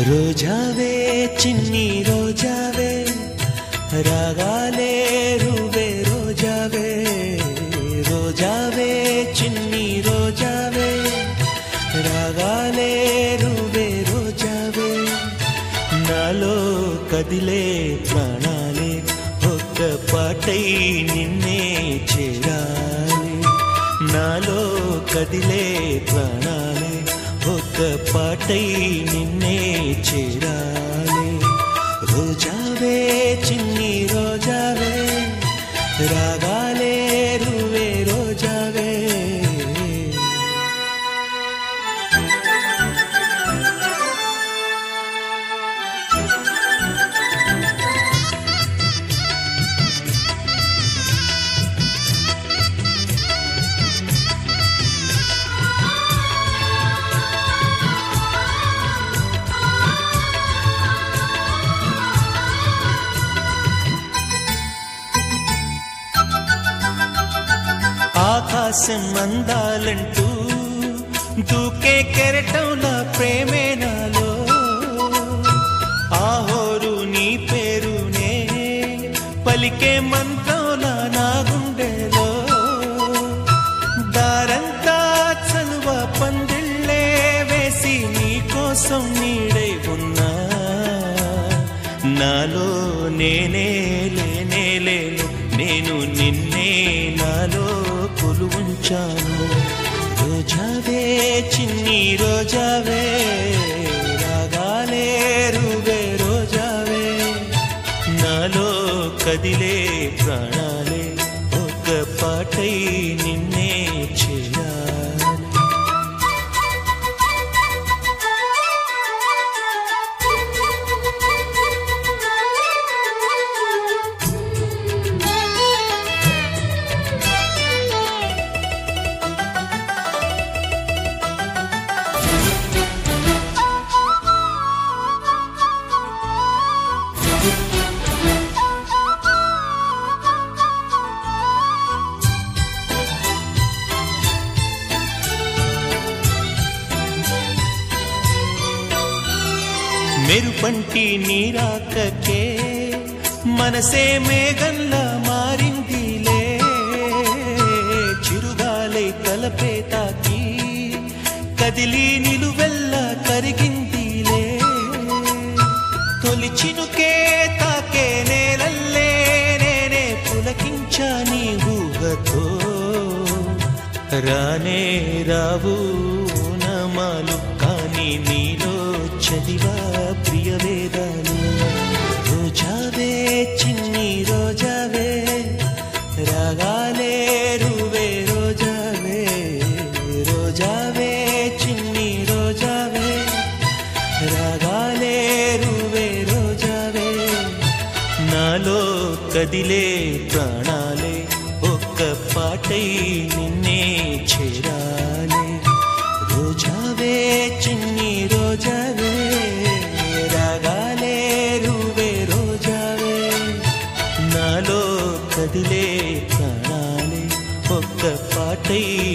రోజావే చిన్ని రోజావే రాగాలే రువే రోజావే రోజావే చిన్ని రోజావే రాగాలే రువే రోజావే నాలో కదిలే ప్రాణాలే ఒక్క పాటై నిన్నే చేరాలి నాలో కదిలే ప్రాణాలే ఒక్క పాటై నిన్నే చేరాలి రోజావే చిన్ని రోజావే రాగాలే రువే రోజావే ఆకాశం అందాలంటూ దూకే కెరటంలా ప్రేమే నాలో ఆహోరు నీ పేరునే పలికే మంత్రంలా నా గుండెలో దారంతా చలువ పందిళ్ళే వేసి నీ కోసం నీడై ఉన్నా నాలో నేనే లేనే లేను నేను నిన్నే నాలో కొలువుంచాను రోజావే చిన్ని రోజావే రాగాలే రువే రోజావే నాలో కదిలే ప్రాణాలే ఒక పాటై నిన్నే చేయాలి మెరుపంటి నీరాకకే మనసే మేఘంలా మారిందిలే చిరుగాలై తలపే తాకి కదిలి నిలువెల్లా కరిగిందిలే తొలి చినుకే తాకే నేలల్లే నేనే పులకించా నీ ఊహతో రానే రావు నమాలు కానీ నీలో చదివా ప్రియ వేదాలు రోజావే చిన్ని రోజావే రాగాలే రువే రోజావే రోజావే చిన్ని రోజావే రాగాలే రువే రోజావే నాలో కదిలే ప్రాణాలే ఒక్క పాటై నిన్నే చేరాలి రోజావే చిన్ని రోజావే రాగాలే రువే రోజావే నాలో కదిలే ప్రాణాలే ఒక్క పాటై